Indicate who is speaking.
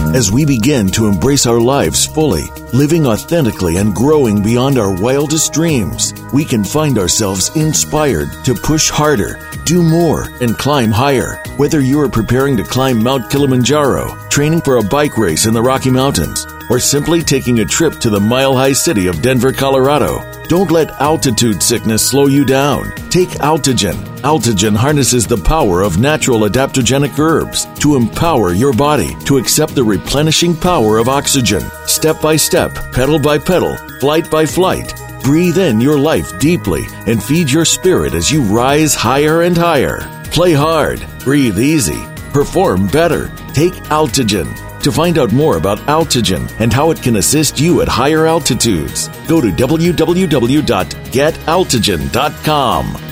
Speaker 1: As we begin to embrace our lives fully, living authentically and growing beyond our wildest dreams, we can find ourselves inspired to push harder, do more, and climb higher. Whether you are preparing to climb Mount Kilimanjaro, training for a bike race in the Rocky Mountains, or simply taking a trip to the mile-high city of Denver, Colorado, don't let altitude sickness slow you down. Take Altogen. Altogen harnesses the power of natural adaptogenic herbs to empower your body to accept the replenishing power of oxygen. Step by step, pedal by pedal, flight by flight. Breathe in your life deeply and feed your spirit as you rise higher and higher. Play hard, breathe easy, perform better. Take Altogen. To find out more about Altogen and how it can assist you at higher altitudes, go to www.getaltogen.com.